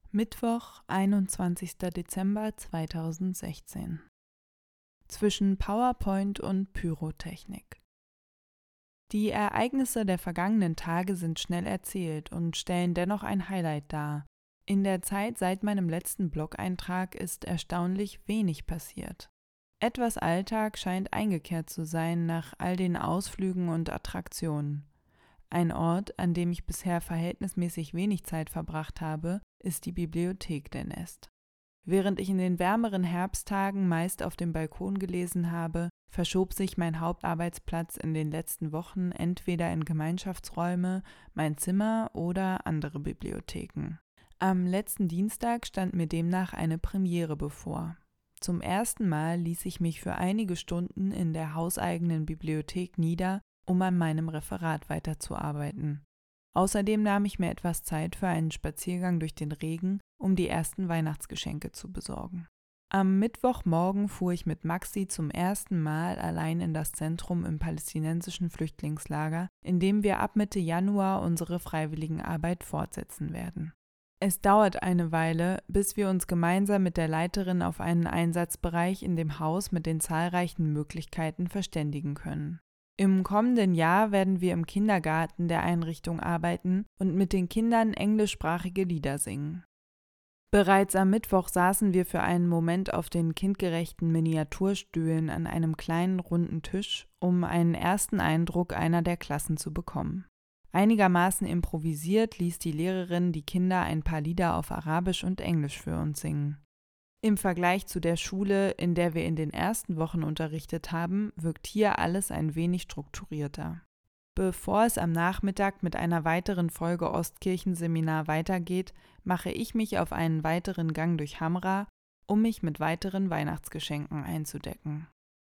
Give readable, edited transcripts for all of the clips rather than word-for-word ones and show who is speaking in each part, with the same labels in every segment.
Speaker 1: Mittwoch, 21. Dezember 2016. Zwischen PowerPoint und Pyrotechnik. Die Ereignisse der vergangenen Tage sind schnell erzählt und stellen dennoch ein Highlight dar. In der Zeit seit meinem letzten Blog-Eintrag ist erstaunlich wenig passiert. Etwas Alltag scheint eingekehrt zu sein nach all den Ausflügen und Attraktionen. Ein Ort, an dem ich bisher verhältnismäßig wenig Zeit verbracht habe, ist die Bibliothek der Nest. Während ich in den wärmeren Herbsttagen meist auf dem Balkon gelesen habe, verschob sich mein Hauptarbeitsplatz in den letzten Wochen entweder in Gemeinschaftsräume, mein Zimmer oder andere Bibliotheken. Am letzten Dienstag stand mir demnach eine Premiere bevor. Zum ersten Mal ließ ich mich für einige Stunden in der hauseigenen Bibliothek nieder, um an meinem Referat weiterzuarbeiten. Außerdem nahm ich mir etwas Zeit für einen Spaziergang durch den Regen, um die ersten Weihnachtsgeschenke zu besorgen. Am Mittwochmorgen fuhr ich mit Maxi zum ersten Mal allein in das Zentrum im palästinensischen Flüchtlingslager, in dem wir ab Mitte Januar unsere Freiwilligenarbeit fortsetzen werden. Es dauert eine Weile, bis wir uns gemeinsam mit der Leiterin auf einen Einsatzbereich in dem Haus mit den zahlreichen Möglichkeiten verständigen können. Im kommenden Jahr werden wir im Kindergarten der Einrichtung arbeiten und mit den Kindern englischsprachige Lieder singen. Bereits am Mittwoch saßen wir für einen Moment auf den kindgerechten Miniaturstühlen an einem kleinen runden Tisch, um einen ersten Eindruck einer der Klassen zu bekommen. Einigermaßen improvisiert ließ die Lehrerin die Kinder ein paar Lieder auf Arabisch und Englisch für uns singen. Im Vergleich zu der Schule, in der wir in den ersten Wochen unterrichtet haben, wirkt hier alles ein wenig strukturierter. Bevor es am Nachmittag mit einer weiteren Folge Ostkirchenseminar weitergeht, mache ich mich auf einen weiteren Gang durch Hamra, um mich mit weiteren Weihnachtsgeschenken einzudecken.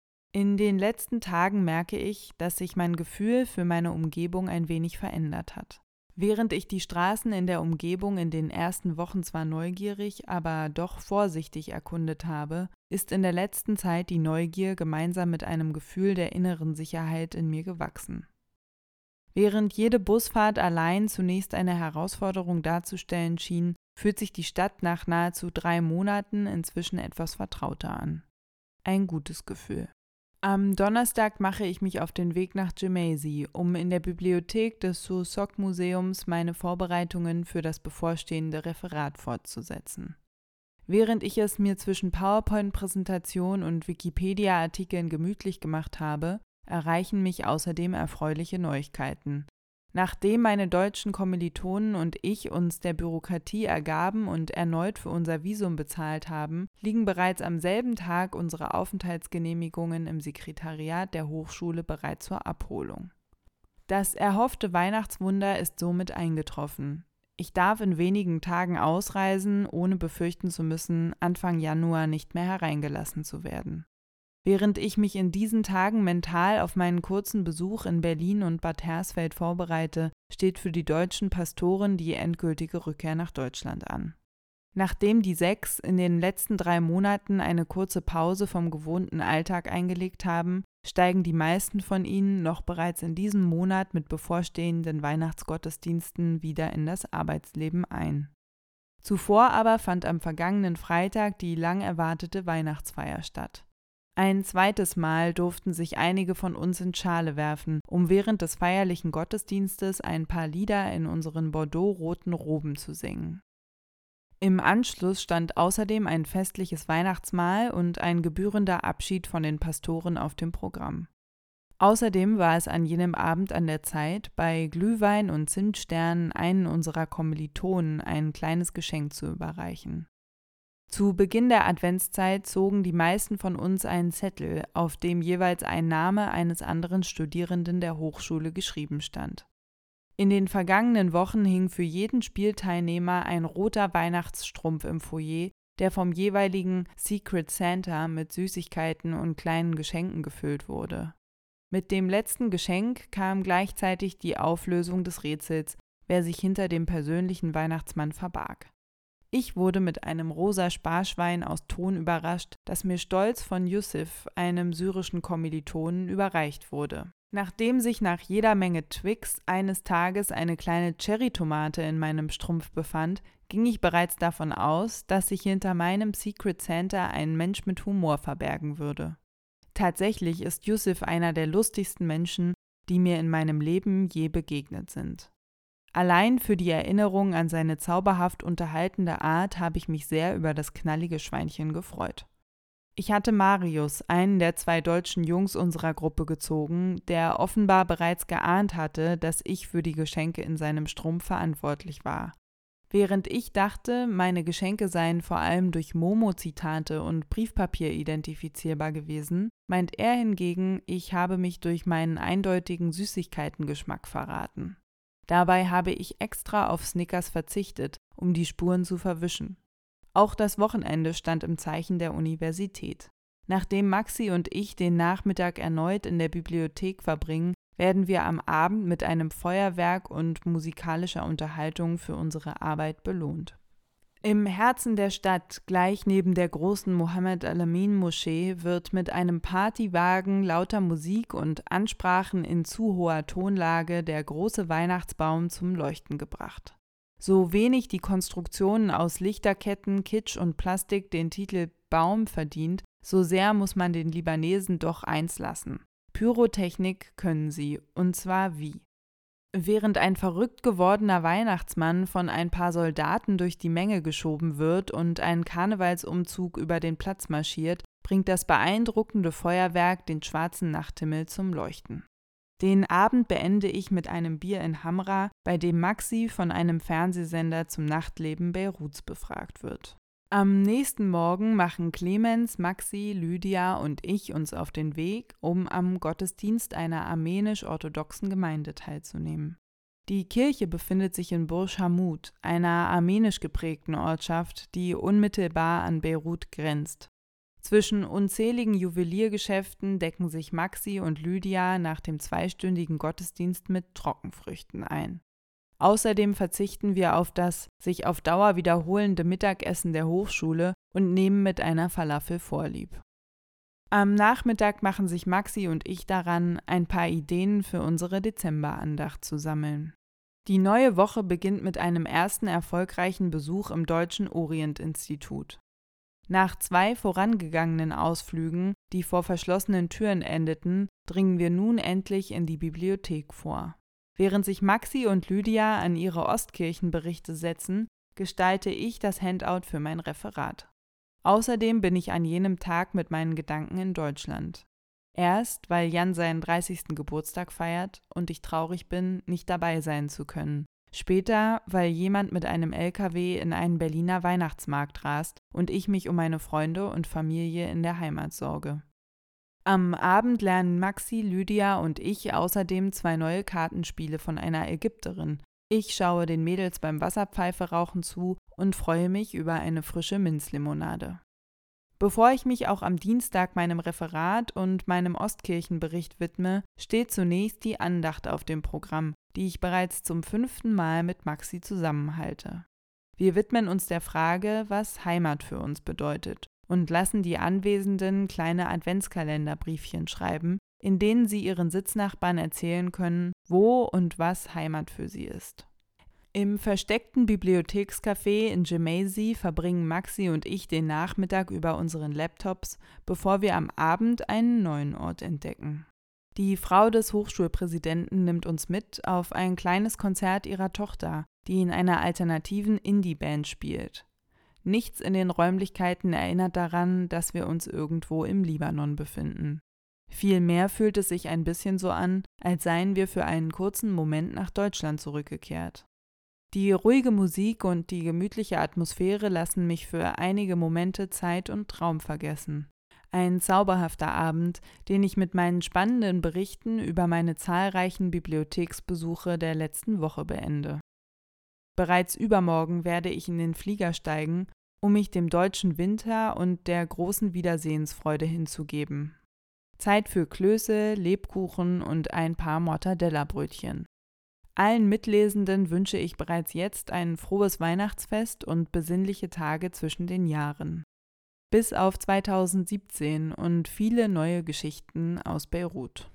Speaker 1: In den letzten Tagen merke ich, dass sich mein Gefühl für meine Umgebung ein wenig verändert hat. Während ich die Straßen in der Umgebung in den ersten Wochen zwar neugierig, aber doch vorsichtig erkundet habe, ist in der letzten Zeit die Neugier gemeinsam mit einem Gefühl der inneren Sicherheit in mir gewachsen. Während jede Busfahrt allein zunächst eine Herausforderung darzustellen schien, fühlt sich die Stadt nach nahezu 3 Monaten inzwischen etwas vertrauter an. Ein gutes Gefühl. Am Donnerstag mache ich mich auf den Weg nach Gemeysi, um in der Bibliothek des Sursok-Museums meine Vorbereitungen für das bevorstehende Referat fortzusetzen. Während ich es mir zwischen PowerPoint-Präsentation und Wikipedia-Artikeln gemütlich gemacht habe, erreichen mich außerdem erfreuliche Neuigkeiten. Nachdem meine deutschen Kommilitonen und ich uns der Bürokratie ergaben und erneut für unser Visum bezahlt haben, liegen bereits am selben Tag unsere Aufenthaltsgenehmigungen im Sekretariat der Hochschule bereit zur Abholung. Das erhoffte Weihnachtswunder ist somit eingetroffen. Ich darf in wenigen Tagen ausreisen, ohne befürchten zu müssen, Anfang Januar nicht mehr hereingelassen zu werden. Während ich mich in diesen Tagen mental auf meinen kurzen Besuch in Berlin und Bad Hersfeld vorbereite, steht für die deutschen Pastoren die endgültige Rückkehr nach Deutschland an. Nachdem die 6 in den letzten 3 Monaten eine kurze Pause vom gewohnten Alltag eingelegt haben, steigen die meisten von ihnen noch bereits in diesem Monat mit bevorstehenden Weihnachtsgottesdiensten wieder in das Arbeitsleben ein. Zuvor aber fand am vergangenen Freitag die lang erwartete Weihnachtsfeier statt. Ein zweites Mal durften sich einige von uns in Schale werfen, um während des feierlichen Gottesdienstes ein paar Lieder in unseren bordeaux-roten Roben zu singen. Im Anschluss stand außerdem ein festliches Weihnachtsmahl und ein gebührender Abschied von den Pastoren auf dem Programm. Außerdem war es an jenem Abend an der Zeit, bei Glühwein und Zimtsternen einen unserer Kommilitonen ein kleines Geschenk zu überreichen. Zu Beginn der Adventszeit zogen die meisten von uns einen Zettel, auf dem jeweils ein Name eines anderen Studierenden der Hochschule geschrieben stand. In den vergangenen Wochen hing für jeden Spielteilnehmer ein roter Weihnachtsstrumpf im Foyer, der vom jeweiligen Secret Santa mit Süßigkeiten und kleinen Geschenken gefüllt wurde. Mit dem letzten Geschenk kam gleichzeitig die Auflösung des Rätsels, wer sich hinter dem persönlichen Weihnachtsmann verbarg. Ich wurde mit einem rosa Sparschwein aus Ton überrascht, das mir stolz von Yusuf, einem syrischen Kommilitonen, überreicht wurde. Nachdem sich nach jeder Menge Twix eines Tages eine kleine Cherrytomate in meinem Strumpf befand, ging ich bereits davon aus, dass sich hinter meinem Secret Santa ein Mensch mit Humor verbergen würde. Tatsächlich ist Yusuf einer der lustigsten Menschen, die mir in meinem Leben je begegnet sind. Allein für die Erinnerung an seine zauberhaft unterhaltende Art habe ich mich sehr über das knallige Schweinchen gefreut. Ich hatte Marius, einen der 2 deutschen Jungs unserer Gruppe, gezogen, der offenbar bereits geahnt hatte, dass ich für die Geschenke in seinem Strumpf verantwortlich war. Während ich dachte, meine Geschenke seien vor allem durch Momo-Zitate und Briefpapier identifizierbar gewesen, meint er hingegen, ich habe mich durch meinen eindeutigen Süßigkeitengeschmack verraten. Dabei habe ich extra auf Snickers verzichtet, um die Spuren zu verwischen. Auch das Wochenende stand im Zeichen der Universität. Nachdem Maxi und ich den Nachmittag erneut in der Bibliothek verbringen, werden wir am Abend mit einem Feuerwerk und musikalischer Unterhaltung für unsere Arbeit belohnt. Im Herzen der Stadt, gleich neben der großen Mohammed-Alamin-Moschee, wird mit einem Partywagen, lauter Musik und Ansprachen in zu hoher Tonlage der große Weihnachtsbaum zum Leuchten gebracht. So wenig die Konstruktion aus Lichterketten, Kitsch und Plastik den Titel Baum verdient, so sehr muss man den Libanesen doch eins lassen: Pyrotechnik können sie, und zwar wie. Während ein verrückt gewordener Weihnachtsmann von ein paar Soldaten durch die Menge geschoben wird und ein Karnevalsumzug über den Platz marschiert, bringt das beeindruckende Feuerwerk den schwarzen Nachthimmel zum Leuchten. Den Abend beende ich mit einem Bier in Hamra, bei dem Maxi von einem Fernsehsender zum Nachtleben Beiruts befragt wird. Am nächsten Morgen machen Clemens, Maxi, Lydia und ich uns auf den Weg, um am Gottesdienst einer armenisch-orthodoxen Gemeinde teilzunehmen. Die Kirche befindet sich in Burj Hamud, einer armenisch geprägten Ortschaft, die unmittelbar an Beirut grenzt. Zwischen unzähligen Juweliergeschäften decken sich Maxi und Lydia nach dem 2-stündigen Gottesdienst mit Trockenfrüchten ein. Außerdem verzichten wir auf das sich auf Dauer wiederholende Mittagessen der Hochschule und nehmen mit einer Falafel vorlieb. Am Nachmittag machen sich Maxi und ich daran, ein paar Ideen für unsere Dezemberandacht zu sammeln. Die neue Woche beginnt mit einem ersten erfolgreichen Besuch im Deutschen Orient-Institut. Nach 2 vorangegangenen Ausflügen, die vor verschlossenen Türen endeten, dringen wir nun endlich in die Bibliothek vor. Während sich Maxi und Lydia an ihre Ostkirchenberichte setzen, gestalte ich das Handout für mein Referat. Außerdem bin ich an jenem Tag mit meinen Gedanken in Deutschland. Erst, weil Jan seinen 30. Geburtstag feiert und ich traurig bin, nicht dabei sein zu können. Später, weil jemand mit einem LKW in einen Berliner Weihnachtsmarkt rast und ich mich um meine Freunde und Familie in der Heimat sorge. Am Abend lernen Maxi, Lydia und ich außerdem 2 neue Kartenspiele von einer Ägypterin. Ich schaue den Mädels beim Wasserpfeife-Rauchen zu und freue mich über eine frische Minzlimonade. Bevor ich mich auch am Dienstag meinem Referat und meinem Ostkirchenbericht widme, steht zunächst die Andacht auf dem Programm, die ich bereits zum 5. Mal mit Maxi zusammenhalte. Wir widmen uns der Frage, was Heimat für uns bedeutet, und lassen die Anwesenden kleine Adventskalenderbriefchen schreiben, in denen sie ihren Sitznachbarn erzählen können, wo und was Heimat für sie ist. Im versteckten Bibliothekscafé in Gemeysi verbringen Maxi und ich den Nachmittag über unseren Laptops, bevor wir am Abend einen neuen Ort entdecken. Die Frau des Hochschulpräsidenten nimmt uns mit auf ein kleines Konzert ihrer Tochter, die in einer alternativen Indie-Band spielt. Nichts in den Räumlichkeiten erinnert daran, dass wir uns irgendwo im Libanon befinden. Vielmehr fühlt es sich ein bisschen so an, als seien wir für einen kurzen Moment nach Deutschland zurückgekehrt. Die ruhige Musik und die gemütliche Atmosphäre lassen mich für einige Momente Zeit und Raum vergessen. Ein zauberhafter Abend, den ich mit meinen spannenden Berichten über meine zahlreichen Bibliotheksbesuche der letzten Woche beende. Bereits übermorgen werde ich in den Flieger steigen, um mich dem deutschen Winter und der großen Wiedersehensfreude hinzugeben. Zeit für Klöße, Lebkuchen und ein paar Mortadella-Brötchen. Allen Mitlesenden wünsche ich bereits jetzt ein frohes Weihnachtsfest und besinnliche Tage zwischen den Jahren. Bis auf 2017 und viele neue Geschichten aus Beirut.